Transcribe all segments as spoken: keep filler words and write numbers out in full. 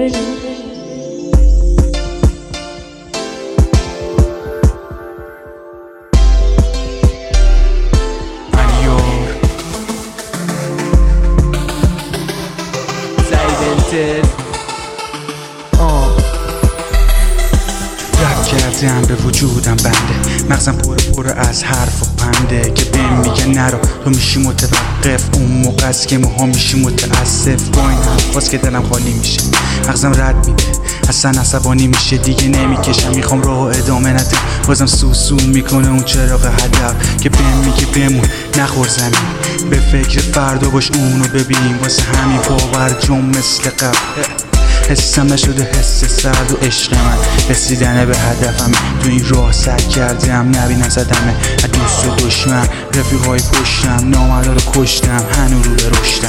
رد کردم به وجودم بنده، مغزم پر پر از حرف و پنده که بهم میگه نرو تو میشی متوقف. اون موقع است که ماها میشی متاسف. با این حرفاست که دلم خالی میشه، مغزم رد میده، اصلا عصبانی میشه، دیگه نمیکشم، میخوام راهو ادامه ندم. بازم سو سو میکنه اون چراغ هدف که بهم میگه بمون نخور زمین، به فکر فردا باش اونو ببین. واسه همین باور جم مثل قبل حسم نشده حس سرد و عشق من، رسیدن به هدفم. تو این راه سر کردم نبینم زدمه از دوست و دشمن، رفیقای پشتم نامردا رو کشتم، هنو رو به رشدم.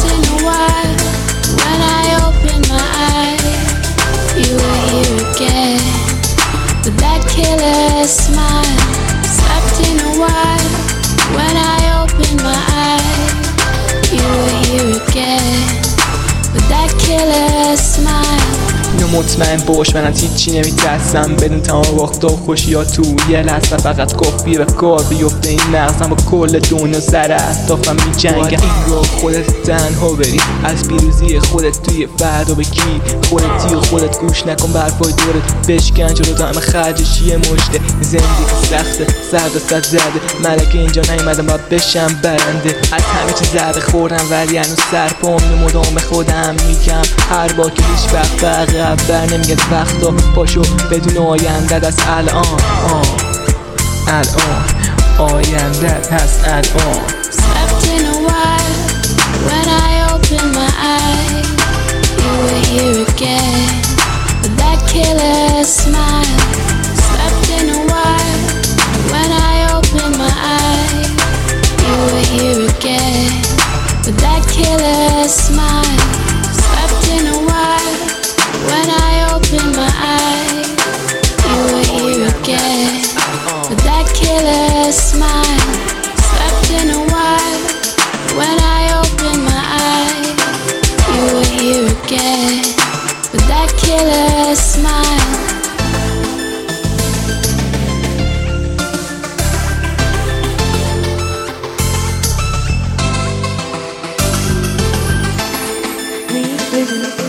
You were here again with that killer smile. Slept in a while when I opened my eyes. You were here again with that killer smile. اینو مطمئن باش من از هیچی نمیترسم، بدون تمام وقتا و خوشیات تو یه لحظه فقط کافیه به کار بیفته این مغزم با کل دنیا سر اهدافم میجنگم. این رو خودت تنها بری، از پیروزی خودت توی فردا بگی، خودتی و خودت گوش نکن به حرفای دورت، بشکن جلو تا همه خرجش یه مشته. زندگی سخته سرد و سد زده، ملکه اینجا نیومدم باید بشم برنده. از همه چیز ذره خوردم ولی هنوز سرپام اینو مدام خودم میگم، هر با که هیچ وقت بقیه بر نمیگرد وقتا پاشو بدون آینده دست الان آه. الان آینده هست الان. Slept in a while when I opened my eyes. You were here again with that killer smile. Slept in a while when I opened my eyes. You were here again with that killer smile. Slept in a while when I opened my eyes. You were here again with that killer smile. Slept in a while when I opened my eyes. You were here again with that killer smile. Please visit